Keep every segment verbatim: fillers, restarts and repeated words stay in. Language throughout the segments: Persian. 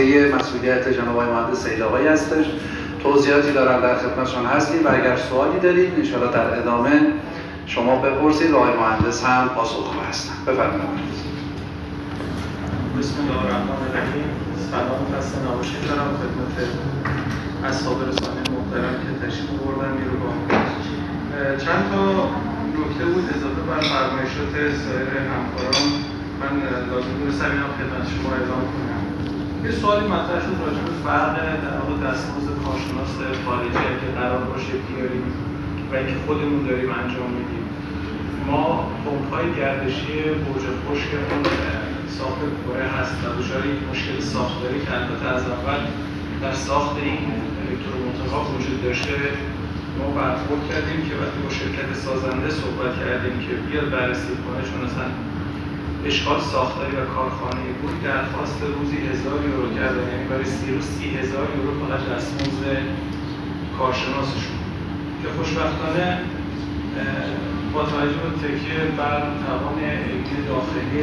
حوزه مسئولیت جناب آقای مهندس سید آقایی هستش. توضیحاتی دارن در خدمتشون هستیم و اگر سوالی دارید ان شاءالله در ادامه شما بپرسید و آقای مهندس هم پاسخگو هستن. بفرمایید. بسم الله الرحمن الرحیم. سلام و خسته نباشید دارم خدمت اصحاب رسانه محترم که تشریف آوردن نیروگاه. چند تا نکته بود اضافه بر فرمایشات سایر همکاران من لازم دونستم اینم خدمت شما اعلام کنم. یه سوالی مطرح شد راجع به فرق در واقع دستمزد کارشناس خارجی که قرار باشه بیاریم و اینکه خودمون داریم انجام میدیم. ما پمپ‌های گردشی برج خشک ساخت کره هست و دچار یک مشکل ساختاری که البته از اول در ساخت این الکتروموتورها وجود داشته ما برخورد کردیم که وقتی با شرکت سازنده صحبت کردیم که بیاد بررسی کنه، چون اصلا اشکال ساختاری و کارخانه‌ای بود، درخواست روزی هزار یورو کردن، یعنی برای سی روز سی هزار یورو فقط دستمزد کارشناسشون که خوشبختانه با توجه به تکیه بر توان علمی داخلی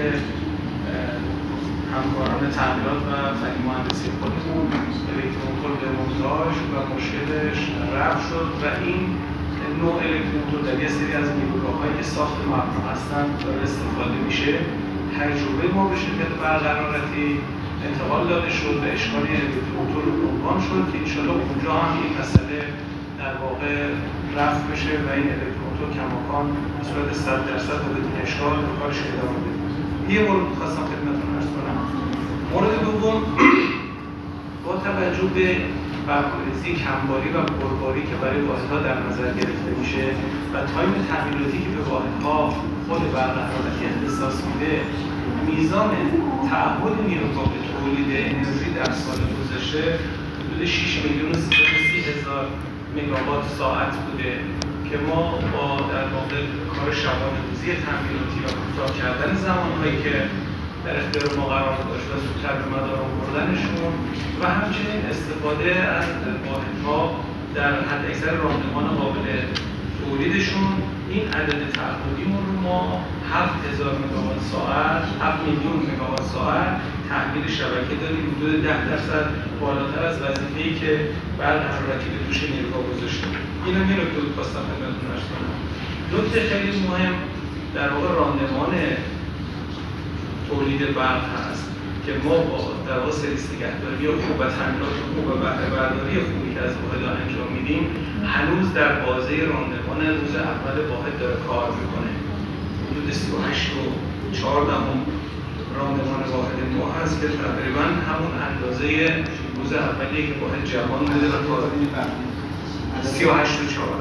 همکاران تعمیرات و فنی مهندسی خودمون الکتروموتور به مونتاژ و مشکلش رفع شد و این نوع الکتروموتور در یه سری از نیروگاه‌هایی که ساخت مبنا هستن داره استفاده میشه. تجربه ما به شرکت برقرارتی انتقال داده شد و اشکال الکتروموتور عنوان شد که انشاءالله اونجا هم این مسئله در واقع رفع بشه و این الکتروموتور کماکان به صورت صد درصد و بدون اشکال به کارش ادامه بده. یه مورد خواستم خدمتتون عرض کنم. مورد دوم، با توجه به برنامه‌ریزی کمباری و پرباری که برای واحدها در نظر گرفته میشه و تایم تعمیراتی که به واحدها خود برقرارتی اختصاص میده، میزان تعهد نیروگاه به تولید انرژی در سال گذشته حدود شش میلیون و سیصد و سی هزار مگاوات ساعت بوده که ما با در واقع کار شبانه روزی تعمیراتی و کوتاه کردن زمانهایی که در اختیار ما قرار داشت و زودتر به مدار آوردنشون و همچنین استفاده از واحدها در حداکثر راندمان قابل تولیدشون این عدد تعهدیمون رو ما هفت هزار مگاوات ساعت، هفت میلیون مگاوات ساعت تحمیل شبکه داریم، حدود ده درصد بالاتر از وظیفه‌ای که برق حرارتی به دوش نیروگاه گذاشته. اینو یه نکته بود خواستم خدمتتون عرض کنم. نکته خیلی مهم در واقع راندمان تولید برق هست که ما با در واقع سرویس نگهداری خوب و تعمیرات خوب و بهره برداری خوبی که از واحدها انجام میدیم هنوز در بازه راندمان روز اول واحد داره کار میکنه. حدود سی و هشت و چهار دهم راندمان واحد ما هست که تقریبا همون اندازه روز اولیه که واحد جوان بوده و کار سی و هشت و چهار.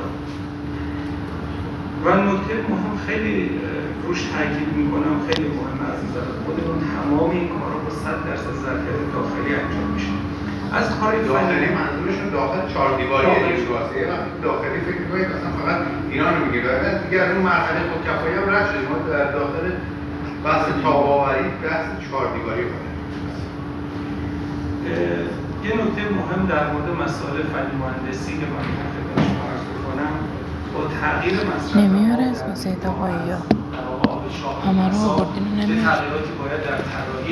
و نکته مهم خیلی روش تاکید میکنم، خیلی مهمه از نظر خودمون، تمام این کارا با صد درصد ظرفیت داخلی انجام میشه. از کار داخلی منظورشون داخل چهار دیواری نیروگاهه. یه وقتی داخلی فکر می‌کنید مثلا فقط ایران رو میگه. بعد دیگه از اون مرحله خودکفایی هم رد شدیم. ما در داخل بحث تاب‌آوری بحث چهار دیواری کنه. یه نکته مهم در مورد مسائل فنی مهندسی که من خدمت شما عرض کنم، با تغییر مصرف نمیاره از واسه آقایی ها همه رو آوردین و نمیاره. تغییراتی باید در طراحی